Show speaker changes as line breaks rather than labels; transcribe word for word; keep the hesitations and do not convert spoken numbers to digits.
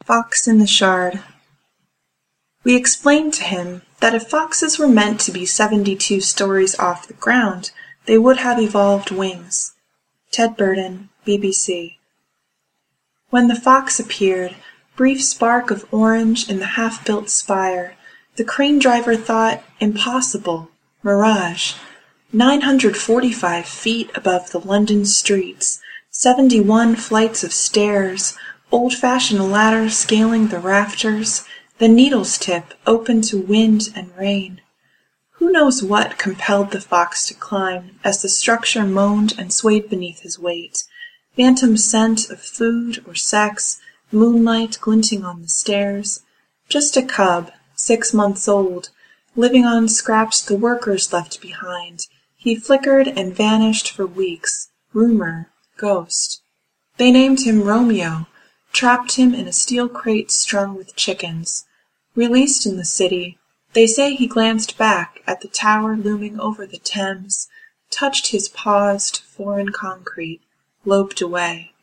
Fox in the Shard. We explained to him that if foxes were meant to be seventy-two stories off the ground, they would have evolved wings. Ted Burden, B B C. When the fox appeared, brief spark of orange in the half-built spire, the crane driver thought, impossible, mirage. nine hundred forty-five feet above the London streets, seventy-one flights of stairs, old-fashioned ladder scaling the rafters, the needle's tip open to wind and rain. Who knows what compelled the fox to climb as the structure moaned and swayed beneath his weight, phantom scent of food or sex, moonlight glinting on the stairs. Just a cub, six months old, living on scraps the workers left behind. He flickered and vanished for weeks. Rumor, ghost. They named him Romeo, trapped him in a steel crate strung with chickens. Released in the city, they say he glanced back at the tower looming over the Thames, touched his paused foreign concrete, loped away.